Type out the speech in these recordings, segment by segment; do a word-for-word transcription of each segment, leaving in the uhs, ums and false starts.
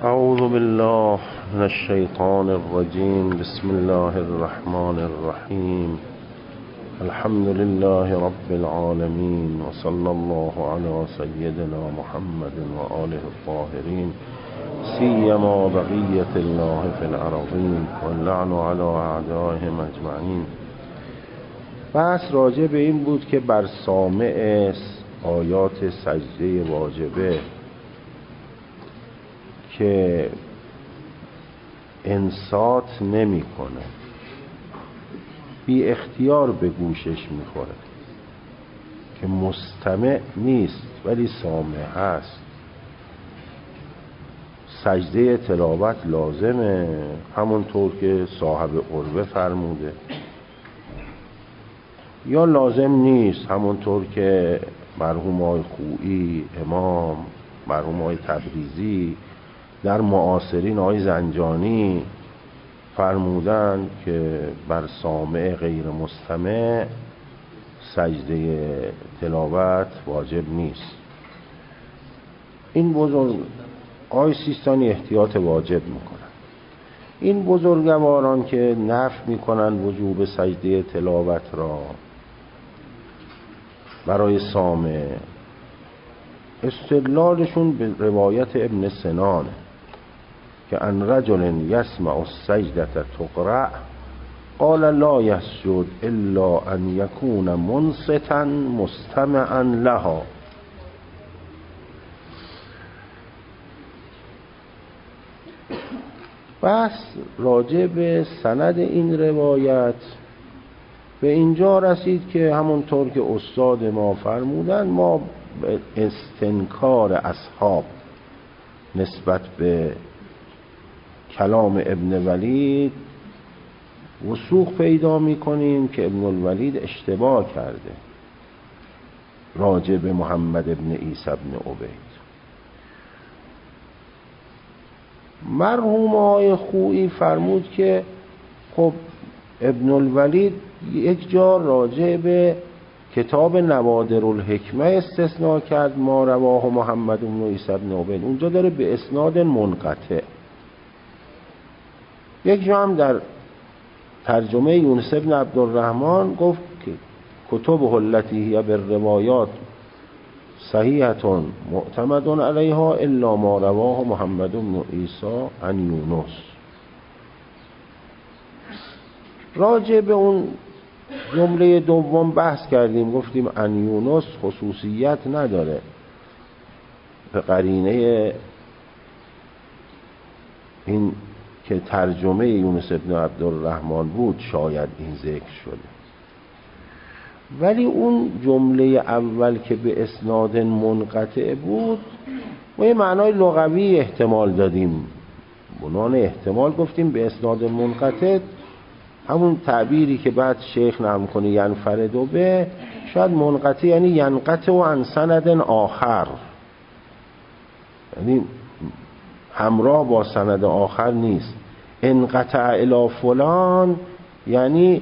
اعوذ بالله من الشیطان الرجیم. بسم الله الرحمن الرحیم. الحمد لله رب العالمین و صلی الله علی سیدنا محمد و آله الطاهرین سیما بقیة الله فی الارضین و اللعن علی اعدائهم اجمعین. بحث راجع به این بود که بر سامع آیات سجده واجبه که انصات نمی کنه، بی اختیار به گوشش میخوره، که مستمع نیست ولی سامع هست، سجده تلاوت لازمه همونطور که صاحب قربه فرموده، یا لازم نیست همونطور که مرحوم آقای خویی امام، مرحوم آقای تبریزی، در معاصرین آقای زنجانی فرمودن که بر سامع غیر مستمع سجده تلاوت واجب نیست. این بزرگ آقای سیستانی احتیاط واجب میکنن. این بزرگواران که نفی میکنن وجوب سجده تلاوت را برای سامع، استدلالشون به روایت ابن سنانه که ان رجل یسمع السجدة تقرأ قال لا یسجد الا ان یکون منصتا مستمعا لها. بس راجع به سند این روایت به اینجا رسید که همونطور که استاد ما فرمودن، ما به استنکار اصحاب نسبت به کلام ابن ولید وثوق پیدا میکنیم که ابن الولید اشتباه کرده راجع به محمد ابن عیسی ابن عبید. مرحوم آقای خویی فرمود که خب ابن الولید یک جا راجع به کتاب نوادر الحکمه استثناء کرد، ما رواه محمد بن عیسی بن عبید، اونجا داره به اسناد منقطع. یک جا هم در ترجمه یونس بن عبدالرحمن گفت که کتب التي هی بالروایات صحیحة معتمد علیها الا ما رواه محمد بن عیسی عن یونس. راجع به اون جمله دوم بحث کردیم، گفتیم ان یونس خصوصیت نداره، به قرینه این که ترجمه یونس ابن عبدالرحمن بود شاید این ذکر شده، ولی اون جمله اول که به اسناد منقطع بود ما یه معنای لغوی احتمال دادیم، بنان احتمال گفتیم به اسناد منقطع همون تعبیری که بعد شیخ نام کنه ینفرد و به، شاید منقطع یعنی ینقطع و عن سند آخر، یعنی همراه با سند آخر نیست. انقطع الی فلان یعنی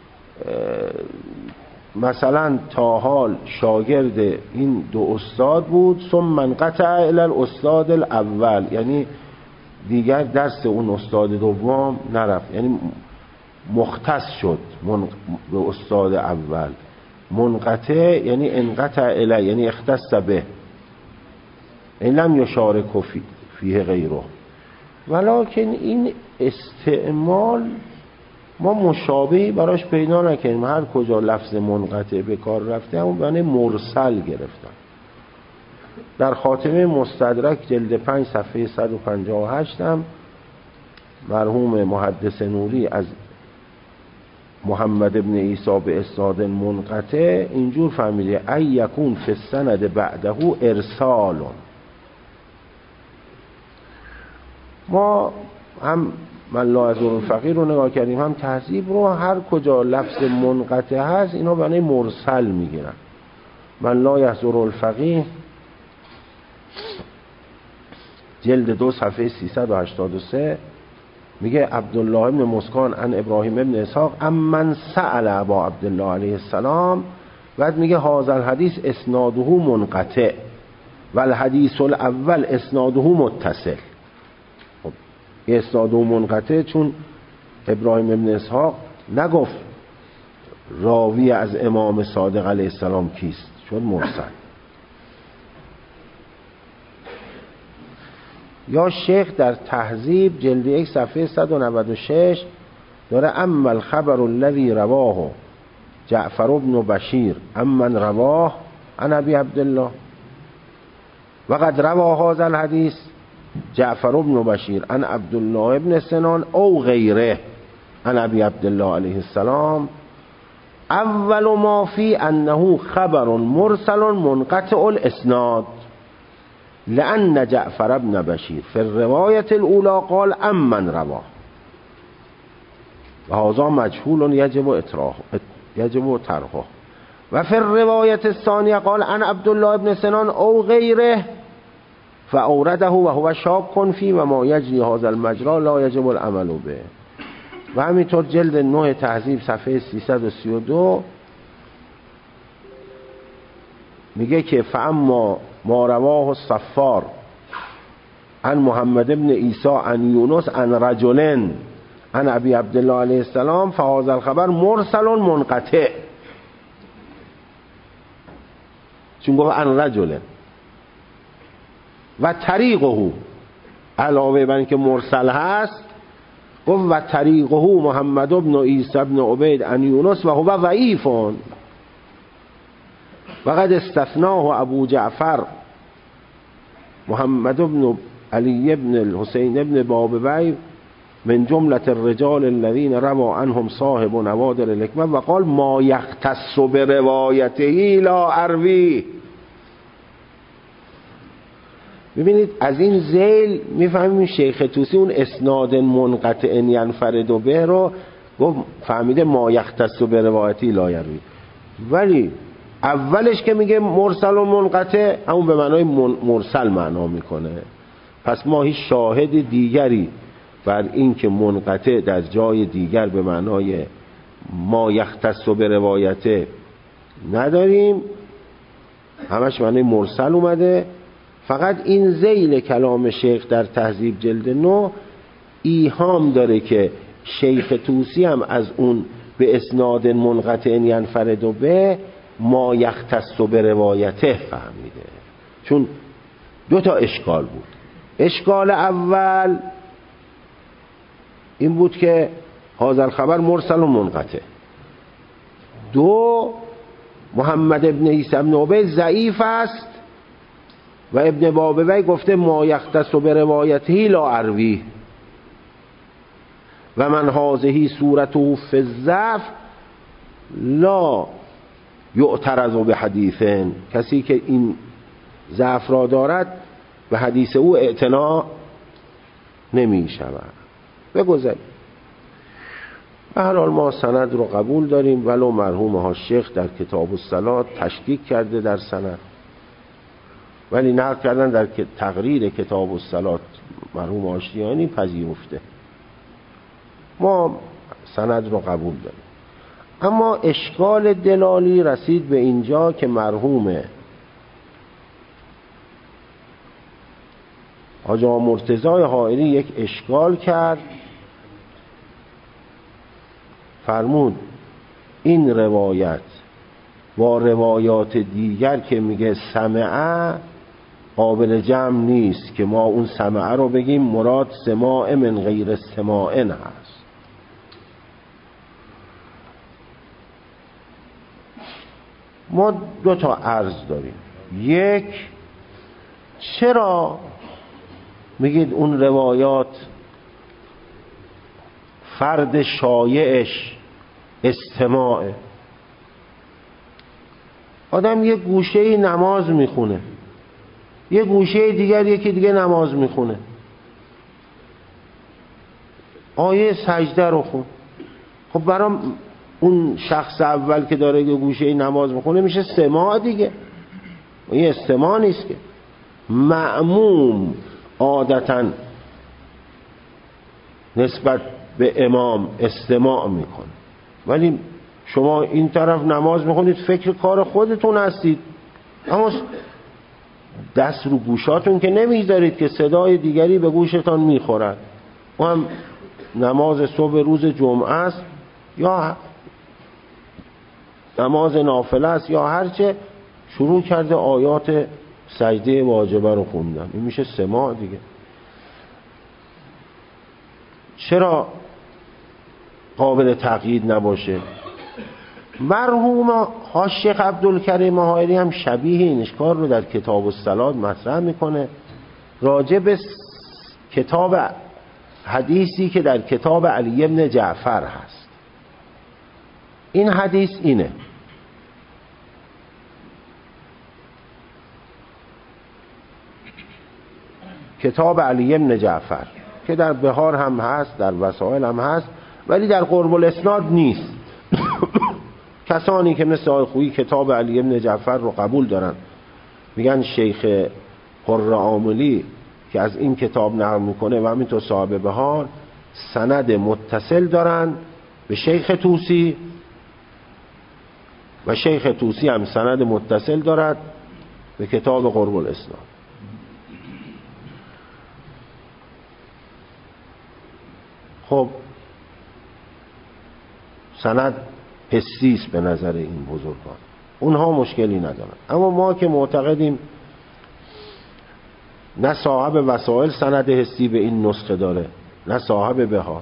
مثلا تا حال شاگرد این دو استاد بود، ثم انقطع الی الاستاد الاول، یعنی دیگر درس اون استاد دوم نرفت، یعنی مختص شد به استاد اول. منقطع یعنی انقطع الی یعنی اختص به، این لم یشارک فی فیه غیره. ولکن این استعمال ما مشابهی براش پیدا نکنیم، هر کجا لفظ منقطع به کار رفته همون معنی مرسل گرفتن. در خاتمه مستدرک جلد پنج صفحه صد و پنجاه و هشت هم مرحوم محدث نوری از محمد ابن عیسی به اسناد منقطع اینجور فهمیده ای یکون فی السند بعده ارسال. ما هم من لا یحضر الفقیه رو نگاه کردیم، هم تهذیب رو، هر کجا لفظ منقطع هست اینا معنی مرسل میگیرن. من لا یحضر الفقیه جلد دو صفحه سیصد و هشتاد و سه میگه عبدالله ابن مسکان عن ابراهیم ابن اسحاق امن سأل ابا عبدالله علیه السلام، بعد میگه هذا الحدیث اسناده منقطع و الحدیث الاول اسناده متصل. اسناد و منقطع، چون ابراهیم ابن اسحاق نگفت راوی از امام صادق علیه السلام کیست، شد مرسل. یا شیخ در تهذیب جلد یک صفحه صد و نود و شش داره اما الخبر الذي رواه جعفر بن بشیر امن رواه عن ابی عبدالله وقد رواه هذا الحديث جعفر بن بشیر عن عبدالله بن سنان او غیره عن ابی عبدالله علیه السلام اول ما فی انه خبر مرسل منقطع الاسناد لأن جعفر بن بشیر فی الرواية الأولى قال امن رواه و هذا مجهول یجب اطراحه یجب طرحه و فی الرواية الثانية قال عن عبدالله بن سنان او غیره فاورده و هو شاک فی و ما یجری هذا المجرى لا یجب العمل به. و همینطور جلد نه تهذیب صفحه سیصد و سی و دو میگه که فاما ما رواه الصفار عن محمد بن عیسی عن یونس عن رجل عن ابی عبدالله علیه السلام فهذا الخبر مرسل منقطع، چون گفت عن رجل و طریقه علاوه بر اینکه مرسل هست گفت و طریقه محمد بن عیسی بن عبید عن یونس و هو ضعیف و قد استثناه ابو جعفر محمد بن علی بن الحسین بن بابوی من جملة الرجال الذين روى عنهم صاحب نوادر الحکمة و قال ما یختص بروايته لا اروی. ببینید از این ذیل میفهمیم شیخ طوسی اون اسناد منقطع ینفرد به رو گفت فهمیده ما یختص بروايته لا یروی، ولی اولش که میگه مرسل و منقطع همون به معنای مرسل معنا میکنه. پس ما هیچ شاهد دیگری بر این که منقطع در جای دیگر به معنای ما یختص به روایته نداریم، همش معنای مرسل اومده. فقط این ذیل کلام شیخ در تهذیب جلد نو ایهام داره که شیخ طوسی هم از اون به اسناد منقطع ینفرد به ما یختص به روایته فهمیده، چون دو تا اشکال بود. اشکال اول این بود که هذا الخبر مرسل و منقطع، دو محمد ابن عیسی ابن عبید ضعیف است و ابن بابوی گفته ما یختص به روایته لا اروی و من هذه صورته فی الضعف لا یعترض به حدیثن، کسی که این ضعف را دارد به حدیث او اعتنا نمی شود. بگذاریم. به هر حال ما سند رو قبول داریم، ولو مرحوم ها شیخ در کتاب الصلاة تشکیک کرده در سند، ولی نقل کردن در تقریر کتاب الصلاة مرحوم آشتیانی پذیرفته. ما سند رو قبول داریم. اما اشکال دلالی رسید به اینجا که مرحوم حاجی مرتضی حائری یک اشکال کرد، فرمود این روایت با روایات دیگر که میگه سمعه قابل جمع نیست که ما اون سمعه رو بگیم مراد سماع من غیر سماع هست. ما دو تا عرض داریم. یک، چرا میگید اون روایات فرد شایعش استماعه؟ آدم یه گوشه نماز میخونه، یه گوشه دیگر یکی دیگه نماز میخونه، آیه سجده رو خون، خب برای اون شخص اول که داره یه گوشه نماز میخونه میشه سماع دیگه، این استماع نیست که. مأموم عادتاً نسبت به امام استماع میکنه، ولی شما این طرف نماز میخونید فکر کار خودتون هستید، اما دست رو گوشاتون که نمیذارید که صدای دیگری به گوشتان میخورد. و هم نماز صبح روز جمعه است یا نماز نافله است یا هرچه، شروع کرده آیات سجده واجبه رو خوندن، این میشه سماع دیگه. چرا قابل تقیید نباشه؟ مرحوم شیخ عبدالکریم حائری هم شبیه این اشکال رو در کتاب الصلاة مطرح میکنه، راجع به کتاب حدیثی که در کتاب علی بن جعفر هست. این حدیث اینه: کتاب علی بن جعفر که در بهار هم هست، در وسائل هم هست، ولی در قرب الاسناد نیست. کسانی که مثل آقای خویی کتاب علی بن جعفر رو قبول دارن، میگن شیخ قره عاملی که از این کتاب نقل میکنه و همینطور صاحب بهار سند متصل دارن به شیخ طوسی و شیخ طوسی هم سند متصل دارد به کتاب قرب الاسناد. خب سند حسیست به نظر این بزرگان، اونها مشکلی ندارن، اما ما که معتقدیم نه صاحب وسائل سند حسی به این نسخه داره نه صاحب بهار،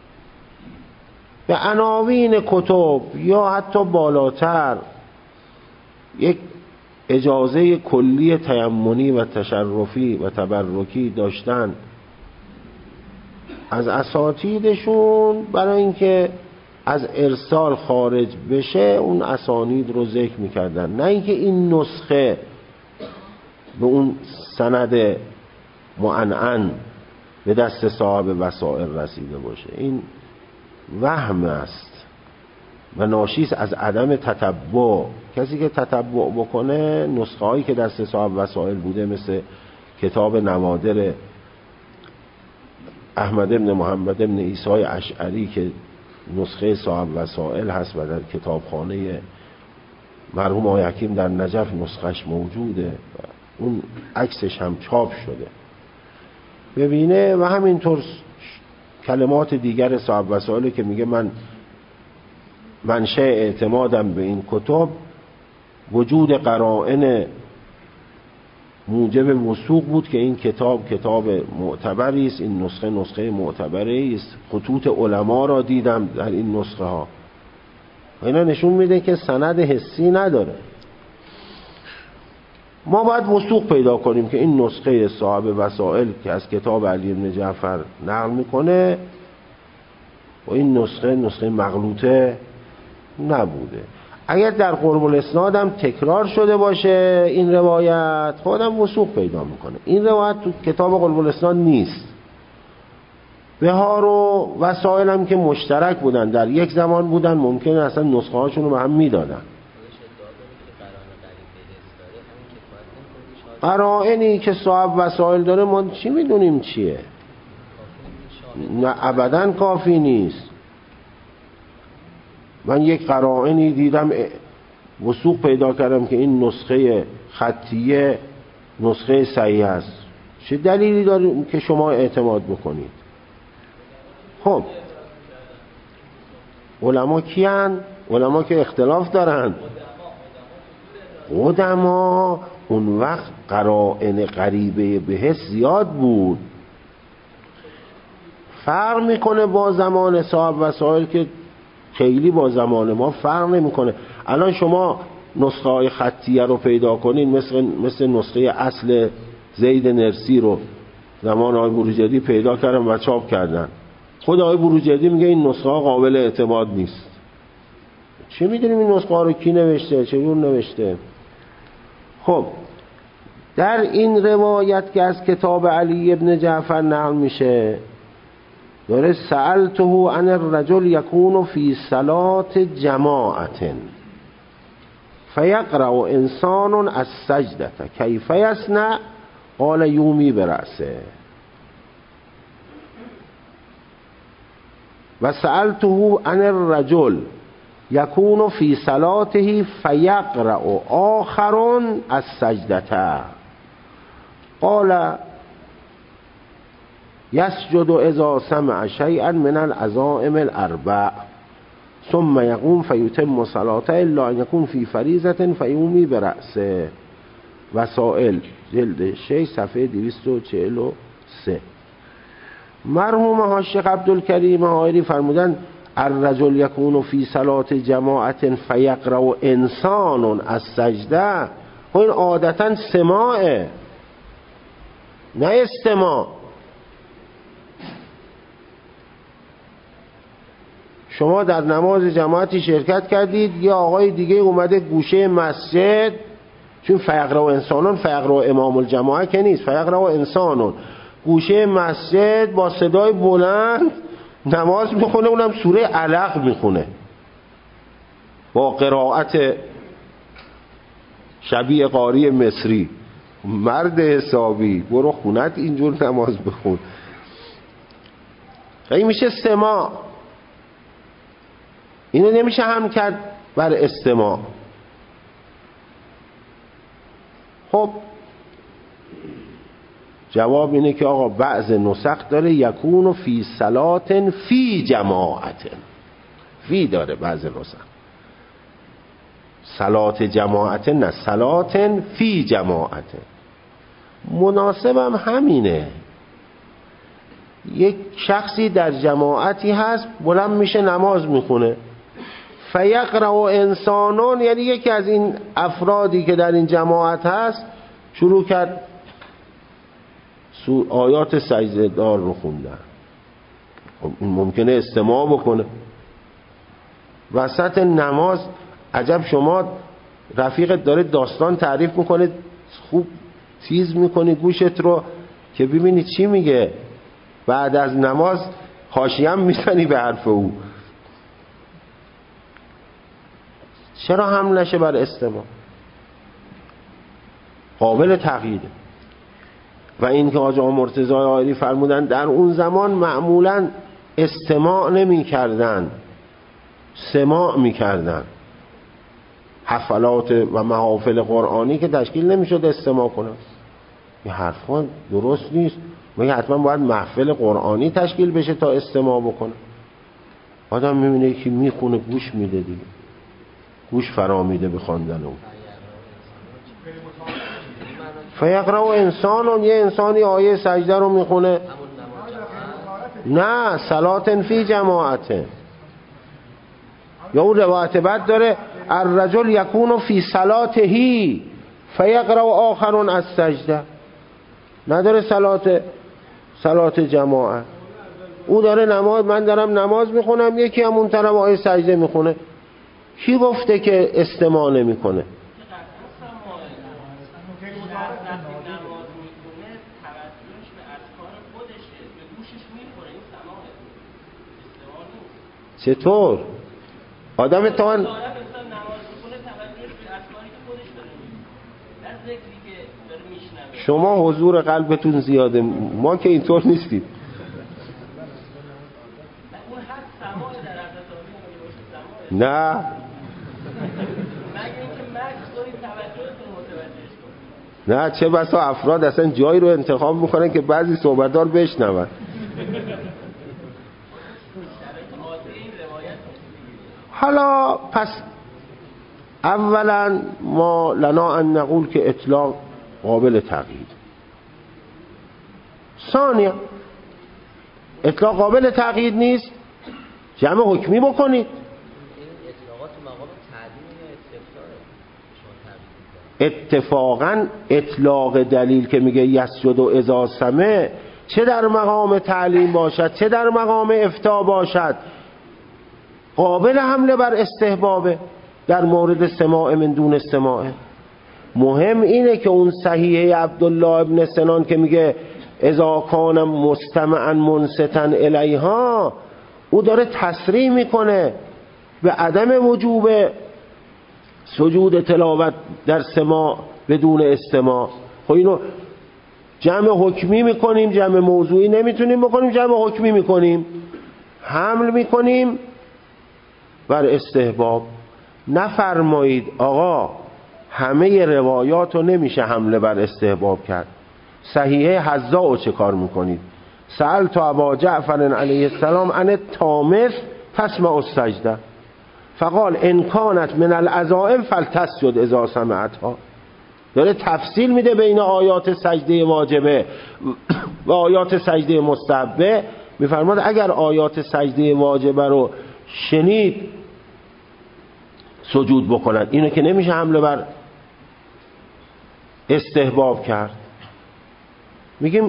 به عناوین کتب یا حتی بالاتر یک اجازه کلی تیمنی و تشرفی و تبرکی داشتن از اساتیدشون برای اینکه از ارسال خارج بشه، اون اسانید رو ذکر میکردن، نه اینکه این نسخه به اون سند معنعن به دست صاحب وسائل رسیده باشه. این وهم است و ناشی از عدم تتبع. کسی که تتبع بکنه نسخه هایی که دست صاحب وسائل بوده مثل کتاب نوادر احمد ابن محمد ابن عیسی اشعری که نسخه صاحب وسائل هست و در کتابخانه مرحوم آقای حکیم در نجف نسخش موجوده، اون عکسش هم چاپ شده، ببینه. و همینطور کلمات دیگر صاحب وسائل که میگه من منشأ اعتمادم به این کتب وجود قرائن موجب وثوق بود که این کتاب کتاب معتبری است، این نسخه نسخه معتبری است، خطوط علما را دیدم در این نسخه ها. اینا نشون میده که سند حسی نداره. ما باید وثوق پیدا کنیم که این نسخه صاحب وسائل که از کتاب علی بن جعفر نقل میکنه و این نسخه نسخه مغلوطه نبوده. اگر در قرب الاسناد هم تکرار شده باشه این روایت، خودم وثوق پیدا میکنه. این روایت تو کتاب قرب الاسناد نیست. بهار و وسائل هم که مشترک بودن، در یک زمان بودن، ممکنه اصلا نسخه هاشون رو به هم میدادن. قرائنی که صاحب وسائل داره ما چی میدونیم چیه؟ نه ابداً کافی نیست. من یک قرائنی دیدم وثوق پیدا کردم که این نسخه خطیه نسخه صحیح است، چه دلیلی داره که شما اعتماد بکنید؟ خب علما کیان؟ علما که اختلاف دارن. قدما اون وقت قرائن غریبه بهش زیاد بود، فرق میکنه با زمان صاحب وسائل که خیلی با زمان ما فرق نمیکنه. الان شما نسخه های خطیه رو پیدا کنین، مثل مثل نسخه اصل زید نرسی رو زمان آقای بروجردی پیدا کردن و چاپ کردن. خود آقای بروجردی میگه این نسخه ها قابل اعتماد نیست. چه میدونیم این نسخه ها رو کی نوشته، چجور نوشته؟ خب در این روایت که از کتاب علی ابن جعفر نقل میشه داره سألته عن الرجل یکون فی صلاة جماعت فیقرأ انسان السجدة کیف یصنع قال یومی برأسه و سألته عن الرجل یکون فی صلاته فیقرأ آخر السجدة قال یسجد اذا سمع شیئا من العزائم الاربع ثم یقوم فیتم صلاته الا ان یکون فی فریضة فیومی برأسه. وسائل جلد شش صفحه دویست و چهل و سه. مرحوم ها شیخ عبدالکریم حائری فرمودن الرجل یکون فی صلات جماعت فیقرأ انسان از سجده. این عادتا سماعه نه استماع. شما در نماز جماعتی شرکت کردید، یه آقای دیگه اومده گوشه مسجد، چون فیقرأ انسانون فیقرأ امام الجماعه که نیست، فیقرأ انسانون، گوشه مسجد با صدای بلند نماز میخونه، اونم سوره علق میخونه با قرائت شبیه قاری مصری. مرد حسابی برو خونت اینجور نماز بخون. این میشه سماع. اینو نمیشه هم کرد بر استماع. خب جواب اینه که آقا بعض نسخ داره یکون فی صلات فی جماعت، فی داره بعض نسخ، صلات جماعت نه، صلات فی جماعت. مناسبم همینه. یک شخصی در جماعتی هست بلند میشه نماز میخونه، فیقرأ انسانون، یعنی یکی از این افرادی که در این جماعت هست شروع کرد آیات سجده دار رو خوندن. این ممکنه استماع بکنه وسط نماز. عجب شما رفیقت داره داستان تعریف میکنه، خوب تیز میکنی گوشت رو که ببینی چی میگه، بعد از نماز حاشیه هم میزنی به حرف او. چرا هم نشه بر استماع؟ قابل تغییره. و این که آقا مرتضی حائری فرمودن در اون زمان معمولا استماع نمی کردن، سماع می کردن. حفلات و محافل قرآنی که تشکیل نمی شد استماع کنن. این حرفان درست نیست. مگه حتما باید محفل قرآنی تشکیل بشه تا استماع بکنه؟ آدم میبینه یکی میخونه گوش میده دیگه، گوش فرا میده به خواندن اون. فیقرأ انسانون، یه انسانی آیه سجده رو میخونه، نه صلات فی جماعت. یا اون روایت بعد داره الرجل یکون فی صلاتهی فیقرأ آخرون از سجده، نداره صلات صلات جماعت. او داره نماز، من دارم نماز میخونم، یکی هم اون طرف آیه سجده میخونه. کی گفته که استماع نمیکنه؟ چطور؟ آدم تا من شما حضور قلبتون زیاده، ما که اینطور نیستیم. نه نه چه بسا افراد اصلا جایی رو انتخاب میکنن که بعضی صحبت‌ها رو بشنون. حالا پس اولا ما لنا ان نقول که اطلاق قابل تغییر. ثانیا اطلاق قابل تغییر نیست، جمع حکمی بکنید. اتفاقا اطلاق دلیل که میگه یسجد و اذا سمع، چه در مقام تعلیم باشد چه در مقام افتاء باشد، قابل حمله بر استحبابه در مورد سماع من دون سماع. مهم اینه که اون صحیح عبدالله ابن سنان که میگه اذا کان مستمعا منصتا الیها، او داره تصریح میکنه به عدم وجوب سجود تلاوت در سماع بدون استماع. خب اینو جمع حکمی میکنیم، جمع موضوعی نمیتونیم بکنیم، جمع حکمی میکنیم، حمل میکنیم بر استحباب. نفرمایید آقا همه روایات رو نمیشه حمله بر استحباب کرد. صحیحه حذا رو چه کار میکنید؟ سألت ابا جعفر علیه السلام عن التامس تسمع السجده فقال ان كانت من العزائم فلتسجد اذا سمعتها. داره تفصیل میده بین آیات سجده واجبه و آیات سجده مستحبه. میفرماد اگر آیات سجده واجبه رو شنید سجود بکنن. اینو که نمیشه حمله بر استحباب کرد. میگیم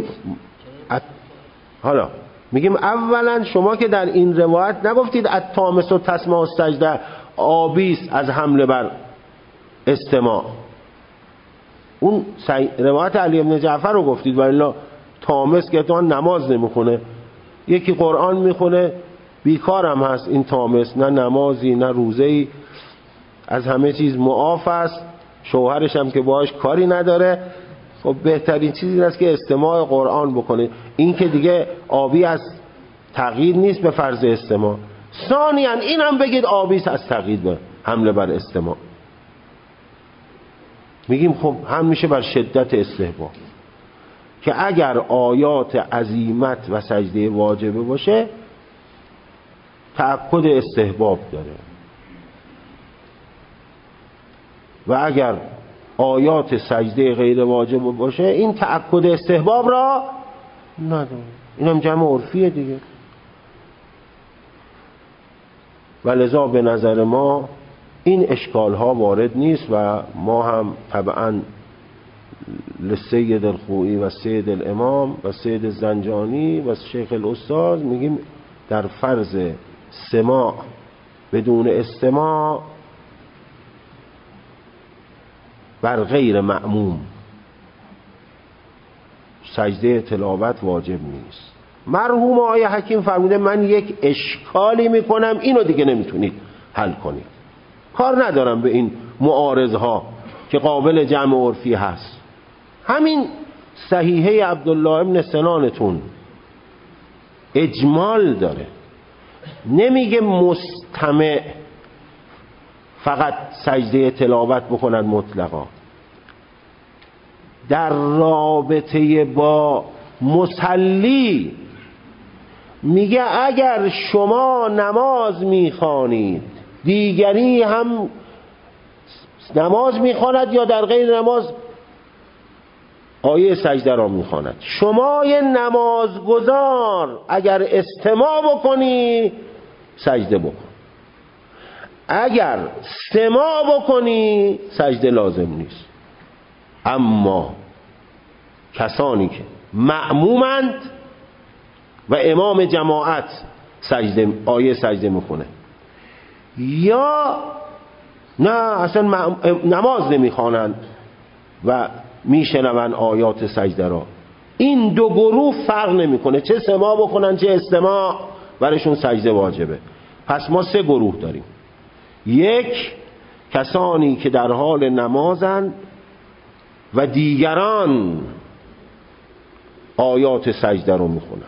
حالا میگیم اولا شما که در این روایت نگفتید التامس و تسمع السجده آبیس از حمله بر استماع. اون روایت علی بن جعفر رو گفتید، ولی تامس که تو نماز نمیخونه، یکی قرآن میخونه بیکار هم هست این تامس، نه نمازی نه روزه‌ای، از همه چیز معاف است، شوهرش هم که باهاش کاری نداره. خب بهترین چیزی این است که استماع قرآن بکنه. این که دیگه آبی از تقیید نیست به فرض استماع. ثانیاً این هم بگید آبیست از تقیید به حمله بر استماع. میگیم خب هم میشه بر شدت استحباب که اگر آیات عزیمت و سجده واجبه باشه تأکد استحباب داره، و اگر آیات سجده غیر واجب باشه این تأکد استحباب را نداره. این هم جمع عرفیه دیگه. و لذا به نظر ما این اشکال ها وارد نیست و ما هم طبعا لسید الخوئی و سید الامام و سید الزنجانی و شیخ الاستاذ میگیم در فرض سماع بدون استماع بر غیر مأموم سجده تلاوت واجب نیست. مرحوم آقای حکیم فرموده من یک اشکالی میکنم اینو دیگه نمیتونید حل کنید. کار ندارم به این معارضها که قابل جمع عرفی هست. همین صحیحه عبدالله ابن سنانتون اجمال داره، نمیگه مستمع فقط سجده تلاوت بکنن مطلقا. در رابطه با مصلی میگه اگر شما نماز میخوانید دیگری هم نماز میخواند یا در غیر نماز آیه سجده را میخواند، شما یه نمازگزار اگر استماع بکنی سجده بکن، اگر سماع بکنی سجده لازم نیست. اما کسانی که مأمومند و امام جماعت سجده آیه سجده میخونه یا نه اصلا نماز نمیخوانند و میشنون آیات سجده را، این دو گروه فرق نمیکنه چه سماع بکنن چه استماع برشون سجده واجبه. پس ما سه گروه داریم. یک، کسانی که در حال نمازند و دیگران آیات سجده رو میخونن،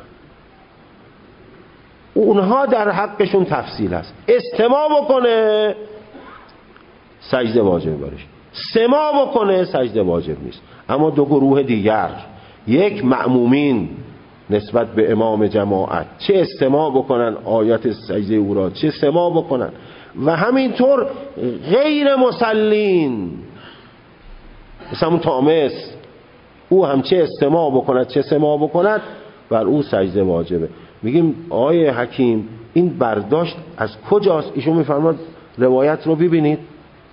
اونها در حقشون تفصیل هست. استماع بکنه سجده واجب برش، سماع بکنه سجده واجب نیست. اما دو گروه دیگر، یک مأمومین نسبت به امام جماعت، چه استماع بکنن آیات سجده او را چه سماع بکنن، و همینطور غیر مسلین مثلا اون تامس، او هم چه استماع بکند چه سماع بکند بر او سجده واجبه. میگیم آقای حکیم این برداشت از کجاست؟ ایشون میفرماد روایت رو ببینید،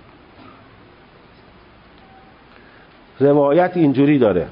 روایت اینجوری داره: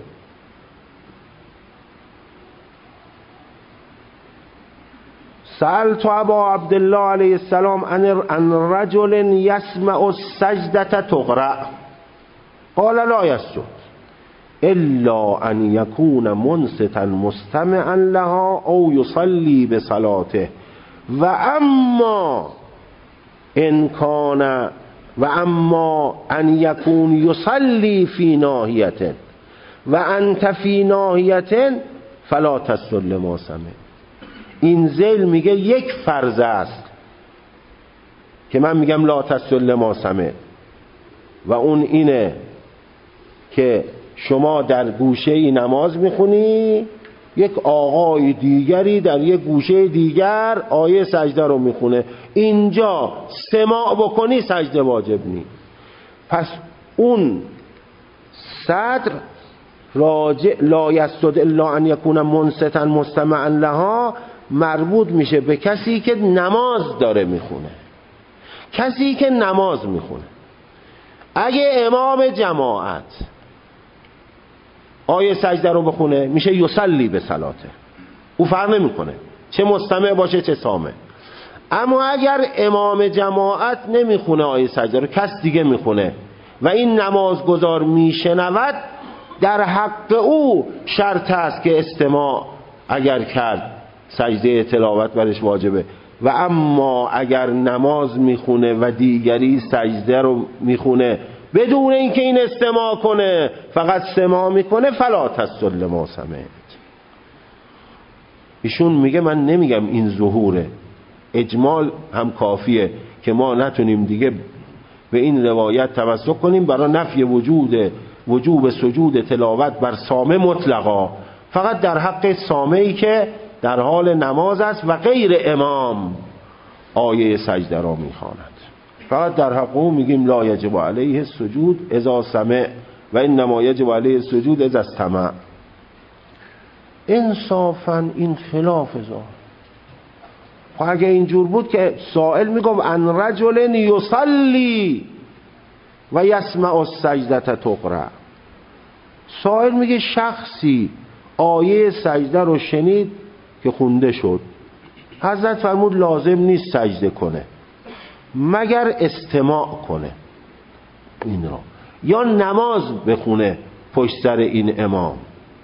سألت ابا عبدالله علیه السلام عن رجل یسمع السجدة تقرأ قال لا یسجد الا ان یکون منصتا مستمعا لها او یصلی بصلاته و اما ان کان و اما ان یکون یصلی فی ناحیة و انت فی ناحیة فلا تسجد لما سمع. این ذیل میگه یک فرض است که من میگم لا تسجد لما سمع، و اون اینه که شما در گوشه ای نماز میخونی یک آقای دیگری در یک گوشه دیگر آیه سجده رو میخونه. اینجا سماع بکنی سجده واجب نیست. پس اون صدر راجع لا یسجد الا ان یکون منصتا مستمعا لها مربوط میشه به کسی که نماز داره میخونه. کسی که نماز میخونه اگه امام جماعت آیه سجده رو بخونه میشه یصلی به صلاته، او فرق نمیکنه چه مستمع باشه چه سامع. اما اگر امام جماعت نمیخونه آیه سجده رو، کس دیگه میخونه و این نمازگزار میشنود، در حق او شرط است که استماع اگر کرد سجده تلاوت برش واجبه. و اما اگر نماز میخونه و دیگری سجده رو میخونه بدون اینکه این استماع کنه، فقط سماع میکنه، فلا تسجد لما سمعت. ایشون میگه من نمیگم این ظهوره، اجمال هم کافیه که ما نتونیم دیگه به این روایت تمسک کنیم برای نفی وجود وجوب سجود تلاوت بر سامع مطلقا، فقط در حق سامعی که در حال نماز است و غیر امام آیه سجده را میخواند. فقط در حق او میگیم لا یجب علیه السجود اذا سمع و انما یجب علیه السجود اذا استمع. انصافا این خلاف ظاهر. خب اگه اینجور بود که سائل میگم ان رجل یصلی و یسمع السجده تقرأ، سائل میگه شخصی آیه سجده رو شنید که خونده شد، حضرت فرمود لازم نیست سجده کنه مگر استماع کنه این را، یا نماز بخونه پشت سر این امام.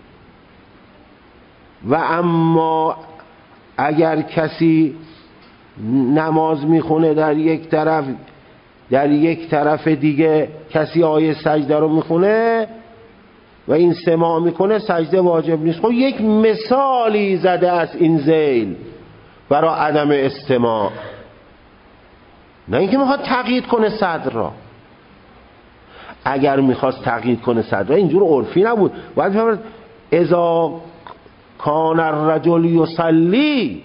و اما اگر کسی نماز میخونه در یک طرف، در یک طرف دیگه کسی آیه سجده رو میخونه و این سماع میکنه، سجده واجب نیست. خب یک مثالی زده از این ذیل برای عدم استماع، نه اینکه میخواد تقیید کنه صدر را. اگر میخواست تقیید کنه صدر را اینجور عرفی نبود، باید بفرماید اذا کان الرجل یصلی.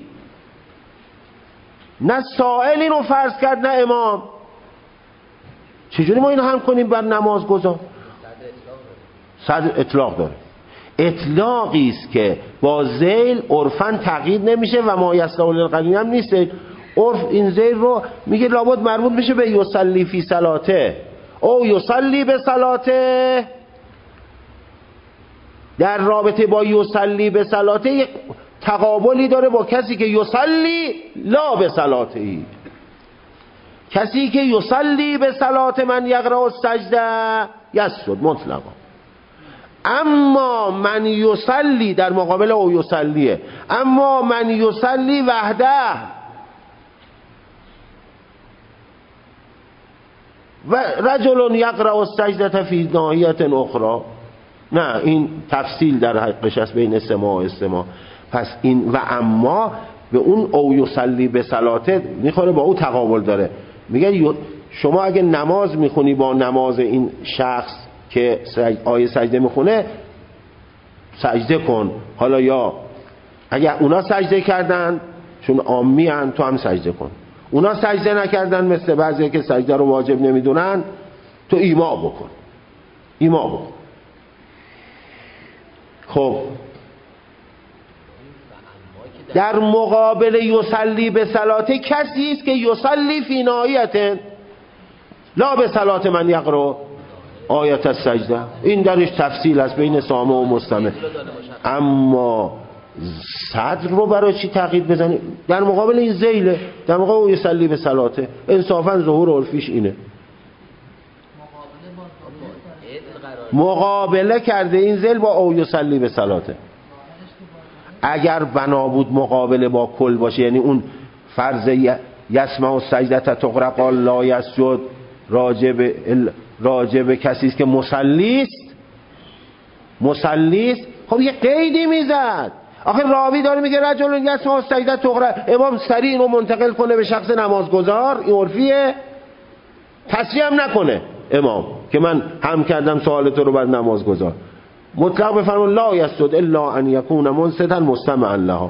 نه سائل اینو فرض کرد نه امام. چجوری ما اینو هم کنیم بر نمازگزار؟ صدر اطلاق داره. اطلاقی است که با ذیل عرفاً تقیید نمیشه و ما یصلح للقلیم هم نیست. عرف این ذیل رو میگه لابد مربوط میشه به یصلی فی صلاته او یصلی به صلاته. در رابطه با یصلی به صلاته یک تقابلی داره با کسی که یصلی لا به صلاته. کسی که یصلی به صلات من یقرأ السجده یسجد مطلقا، اما من یصلی در مقابل او یصلیه، اما من یصلی وحده و رجل یقرأ السجده فی ناحیه اخرى، نه این تفصیل در حقش است بین سماع و استماع. پس این و اما به اون او یصلی به صلاته میخوره، با او تقابل داره. میگه شما اگه نماز میخونی با نماز این شخص که آیه سجده میخونه سجده کن. حالا یا اگر اونا سجده کردن چون عامی ان تو هم سجده کن، اونا سجده نکردن مثل بعضی که سجده رو واجب نمیدونن تو ایماء بکن، ایماء بکن. خب در مقابل یصلی به صلاته کسی است که یصلی فی ناحیه لا به صلات من یقرأ آیت السجده. این درش تفصیل است بین سامع و مستمع. اما صدر رو برای چی تقیید بزنی؟ در مقابل این ذیله، در مقابل یصلی به صلاته. انصافا ظهور عرفیش اینه، مقابله کرده این ذیل با او یصلی به صلاته. اگر بنا بود مقابله با کل باشه، یعنی اون فرض یسمع السجده تقرأ قال لا یسجد راجب راجب کسی است که مصلی است، مصلی است، خب یه قیدی میزد. آخه راوی داره میگه رجل یسمع السجده تقرأ، امام سریع اینو منتقل کنه به شخص نمازگزار، این عرفیه. تصریح هم نکنه امام که من هم کردم سوال تو رو بعد نمازگزار، مطلق بفرمون لا یسجد الا ان یکون منصتا مستمعا لها.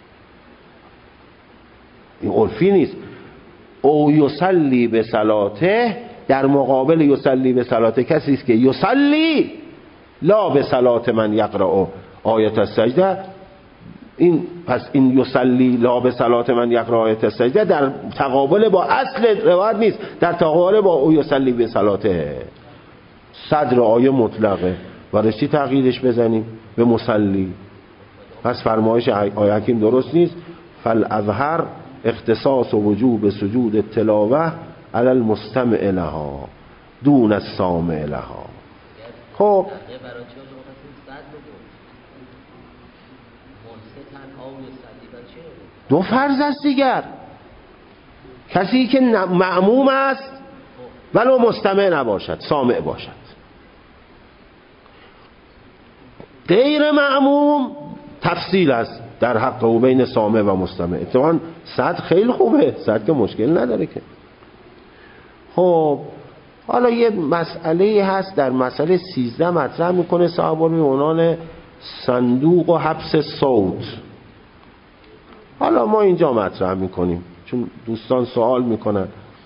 این عرفی نیست. او یصلی به صلاته، در مقابل یصلی به صلاته کسی است که یصلی لا به صلات من یقرأ آیت السجده. این پس این یصلی لا به صلات من یقرأ آیت السجده در تقابل با اصل روایت نیست، در تقابل با او یصلی به صلاته. صدر آیه مطلقه، برای چی تغییرش بزنیم به مصلی؟ پس فرمایش آیه حکیم درست نیست. فالاظهر اختصاص وجوب سجود التلاوه علی المستمع لها دون السامع لها. خب دو فرض است دیگر. کسی که معموم است ولو مستمع نباشد، سامع باشد. غیر معموم تفصیل است در حق او بین سامع و مستمع. اتفاقاً صد خیلی خوبه، صد که مشکل نداره که. خب حالا یه مسئله هست در مسئله سیزده مطرح میکنه صاحب به عنوان صندوق و حبس صوت. حالا ما اینجا مطرح میکنیم چون دوستان سوال میکنن.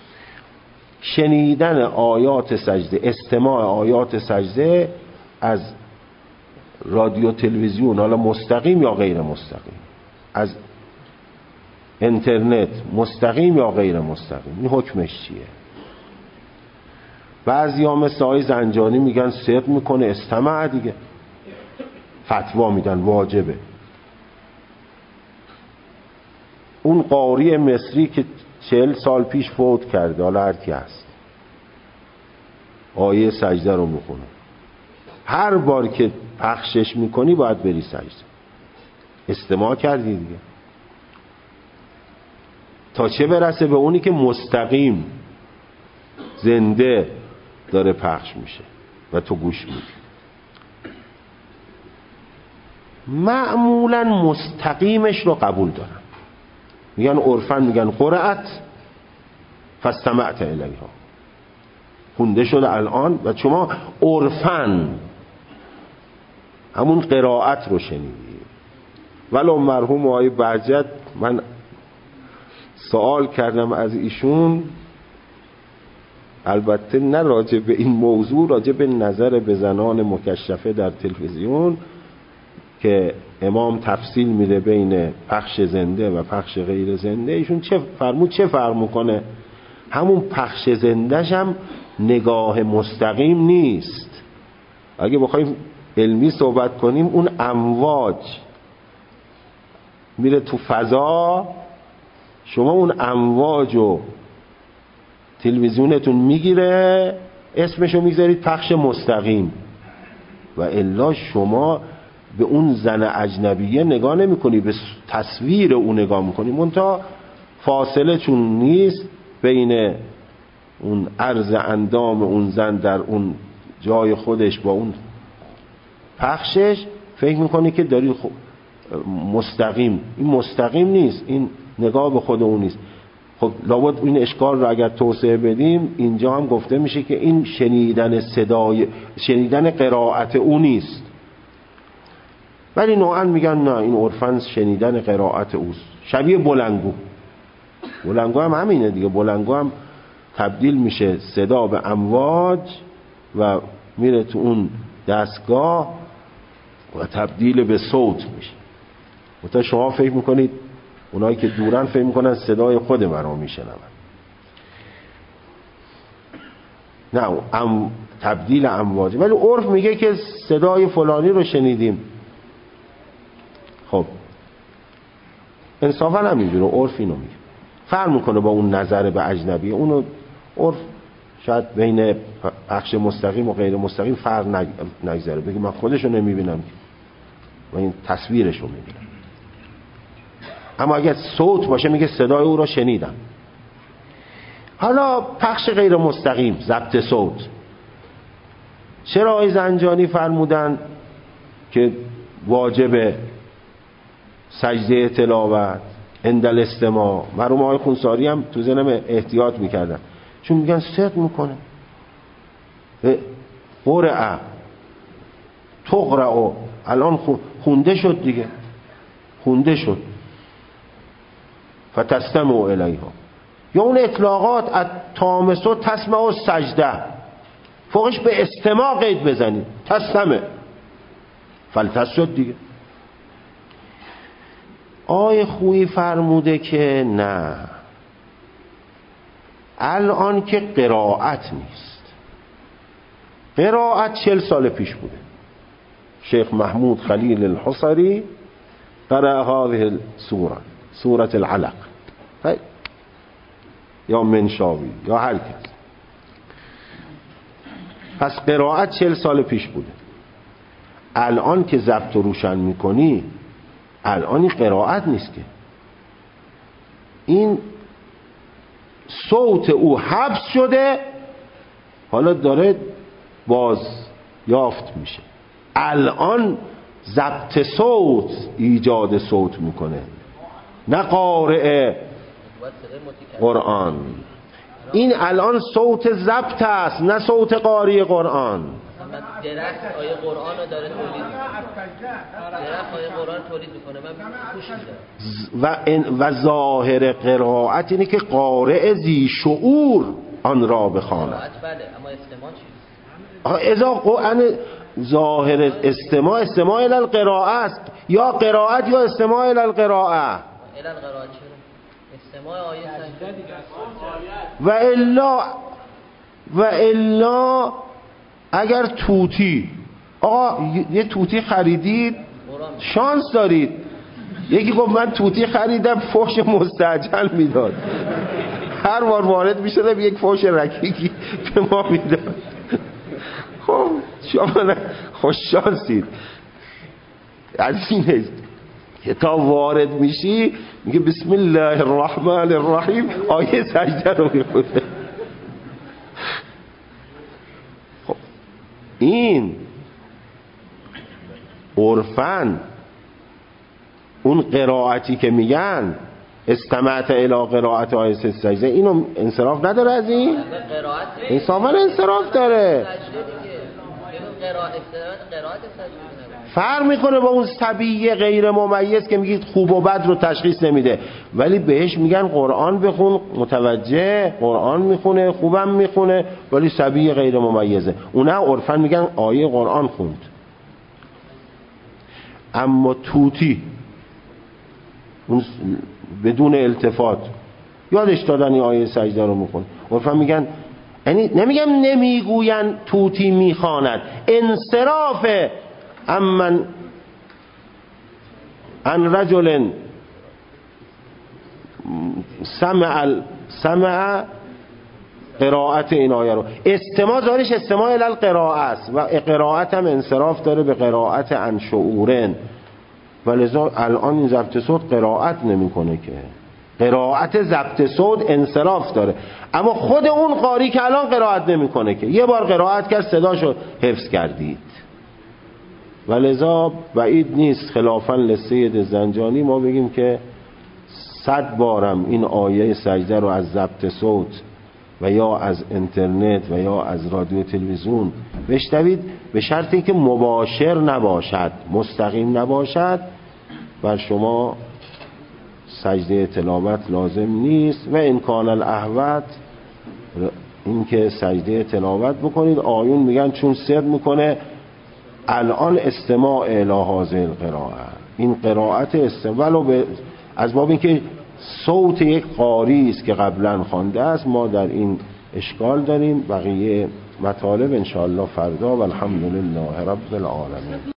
شنیدن آیات سجده، استماع آیات سجده از رادیو تلویزیون، حالا مستقیم یا غیر مستقیم، از اینترنت مستقیم یا غیر مستقیم، این حکمش چیه؟ بعضی‌ها مثل آقای زنجانی میگن صدق میکنه استماع دیگه، فتوا میدن واجبه. اون قاری مصری که چهل سال پیش فوت کرده، حالا هر کی هست، آیه سجده رو میخونه، هر بار که پخشش میکنی باید بری سجده. استماع کردی دیگه. تا چه برسه به اونی که مستقیم زنده داره پخش میشه و تو گوش میدی. معمولا مستقیمش رو قبول دارن، میگن عرفاً میگن قرأت فاستمعت الیها، خونده شده الان و شما عرفاً همون قرائت رو شنیدی. ولو مرحوم آقای بهجت، من سوال کردم از ایشون، البته نه راجع به این موضوع، راجع به نظر به زنان مکشفه در تلویزیون که امام تفصیل میده بین پخش زنده و پخش غیر زنده. ایشون چه فرمود چه فرق میکنه؟ همون پخش زندهش هم نگاه مستقیم نیست. اگه بخوایم علمی صحبت کنیم، اون امواج میره تو فضا، شما اون امواجو تلویزیونتون میگیره، اسمشو میذارید پخش مستقیم، و الا شما به اون زن اجنبیه نگاه نمی کنی، به تصویر اون نگاه میکنی. منتها فاصله چون نیست بین اون عرض اندام اون زن در اون جای خودش با اون پخشش، فکر میکنی که داری مستقیم. این مستقیم نیست، این نگاه به خود اون نیست. خب لابد این اشکال رو اگر توسعه بدیم، اینجا هم گفته میشه که این شنیدن صدای، شنیدن قرائت او نیست، ولی نوعاً میگن نه، این عرفاً شنیدن قرائت اوست. شبیه بلنگو، بلنگو هم همینه دیگه. بلنگو هم تبدیل میشه صدا به امواج و میره تو اون دستگاه و تبدیل به صوت میشه. مثلا شما فکر میکنید، اونایی که دورن فکر میکنن صدای خود مرا میشنون. نه، ام تبدیل امواج. ولی عرف میگه که صدای فلانی رو شنیدیم. خب انصافا نمیدونه، عرف اینو میگه. فرق میکنه با اون نظر به اجنبی. اونو عرف شاید بین پخش مستقیم و غیر مستقیم فرق نگذاره، بگه من خودشو نمیبینم و این تصویرشو میبینم. اما اگر صوت باشه میگه صدای او رو شنیدم. حالا پخش غیر مستقیم، ضبط صوت، چرا آقای زنجانی فرمودن که واجب سجده تلاوت عند الاستماع؟ مرحوم آقای خونساری هم تو ذهنم احتیاط میکردن، چون میگن صدق میکنه. قرعه تقرأ، الان خونده شد دیگه، خونده شد. فتستمع الیها، یا اون اطلاقات از تامسو تسمع و سجده، فوقش به استماع قید بزنید، تستمع، فلتس شد دیگه. آی خویی فرموده که نه، الان که قرائت نیست. قرائت چل سال پیش بوده. شیخ محمود خلیل الحصری قرأ هذه السوره، سوره العلق یا منشاوی یا هر کس. پس قرائت چل سال پیش بوده. الان که ضبط و روشن میکنی، الان این قرائت نیست که، این صوت او حبس شده، حالا داره باز یافت میشه. الان ضبط صوت ایجاد صوت میکنه، نه قارئ قرآن. این الان صوت ضبط است، نه صوت قاری قرآن. درخت آیه قرآن رو داره تولید میکنه، درخت آیه قرآن تولید میکنه، من خوش میدم. و, و ظاهر قرائت اینه که قارئ ذی شعور آن را بخواند. بله، اما استماع چیست؟ اذا قرآن ظاهر استماع، استماع الی القراءه است، یا قرائت یا استماع الی القراءه. الی القراءه چرا؟ استماع آیه سجده. و الا و الا اگر توتی، آقا یه توتی خریدید شانس دارید. یکی گفت من توتی خریدم، فحش مستعجل میداد، هر بار وارد میشدم یک فحش رکیکی به ما میداد. خب شما خوش شانسید. از این کتاب وارد میشی میگه بسم الله الرحمن الرحیم، آیه سجده رو میخونه. خب این عرفاً اون قرائتی که میگن استمعت الی قرائت آیه سجده، اینو انصراف نداره از این؟ انصافاً انصراف داره. فرق میکنه با اون صبی غیر ممیز که میگید خوب و بد رو تشخیص نمیده، ولی بهش میگن قرآن بخون، متوجه قرآن میخونه، خوبم میخونه، ولی صبی غیر ممیزه. اونه عرفاً میگن آیه قرآن خوند. اما توتی اون بدون التفات یادش دادن این آیه سجده رو میخونه، عرفاً میگن، یعنی نمیگم نمیگوین توتی میخواند، انصراف امن ان رجل سمع سمع قرائت این آیه رو، استماع دارش استماع الی القراءه است و قرائت هم انصراف داره به قرائت عن شعورن، ولذا الان این ضبط صوت قرائت نمیکنه که، قرائت ضبط صوت انصراف داره، اما خود اون قاری که الان قرائت نمیکنه که، یه بار قرائت کرد صداشو حفظ کردید. ولذا بعید نیست خلافاً لسید زنجانی ما بگیم که صد بارم این آیه سجده رو از ضبط صوت و یا از اینترنت و یا از رادیو تلویزیون بشنوید، به شرط اینکه مباشر نباشد، مستقیم نباشد، بر شما سجده تلاوت لازم نیست. و امکان الاحوط این که سجده تلاوت بکنید. آیون میگن چون سر میکنه الان استماع الی هذه القراءه، این قرائت استماع به از باب اینکه صوت یک قاری است که قبلا خوانده است، ما در این اشکال داریم. بقیه مطالب انشاءالله فردا و الحمدلله رب العالمین.